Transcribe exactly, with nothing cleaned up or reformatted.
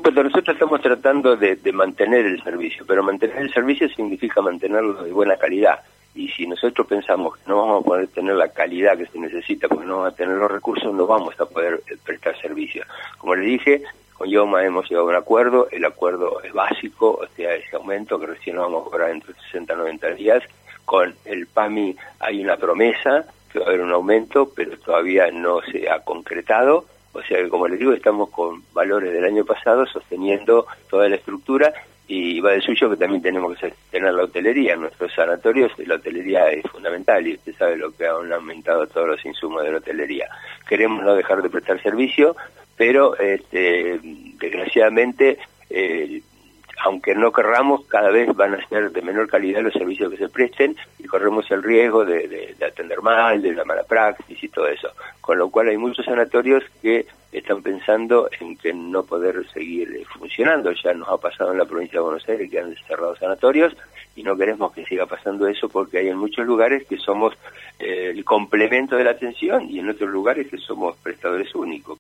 supuesto, nosotros estamos tratando de, de mantener el servicio, pero mantener el servicio significa mantenerlo de buena calidad. Y si nosotros pensamos que no vamos a poder tener la calidad que se necesita, porque no vamos a tener los recursos, no vamos a poder prestar servicio. Como le dije, con IOMA hemos llegado a un acuerdo, el acuerdo es básico, o sea, ese aumento que recién lo vamos a cobrar dentro de sesenta a noventa días. Con el PAMI hay una promesa que va a haber un aumento, pero todavía no se ha concretado. O sea que, como les digo, estamos con valores del año pasado sosteniendo toda la estructura, y va de suyo que también tenemos que tener la hotelería. En nuestros sanatorios la hotelería es fundamental y usted sabe lo que han aumentado todos los insumos de la hotelería. Queremos no dejar de prestar servicio, pero este, desgraciadamente, eh, aunque no querramos, cada vez van a ser de menor calidad los servicios que se presten y corremos el riesgo de, de, de atender mal, de la mala praxis y todo eso. Con lo cual hay muchos sanatorios que están pensando en que no poder seguir funcionando. Ya nos ha pasado en la provincia de Buenos Aires que han cerrado sanatorios y no queremos que siga pasando eso, porque hay en muchos lugares que somos eh, el complemento de la atención y en otros lugares que somos prestadores únicos.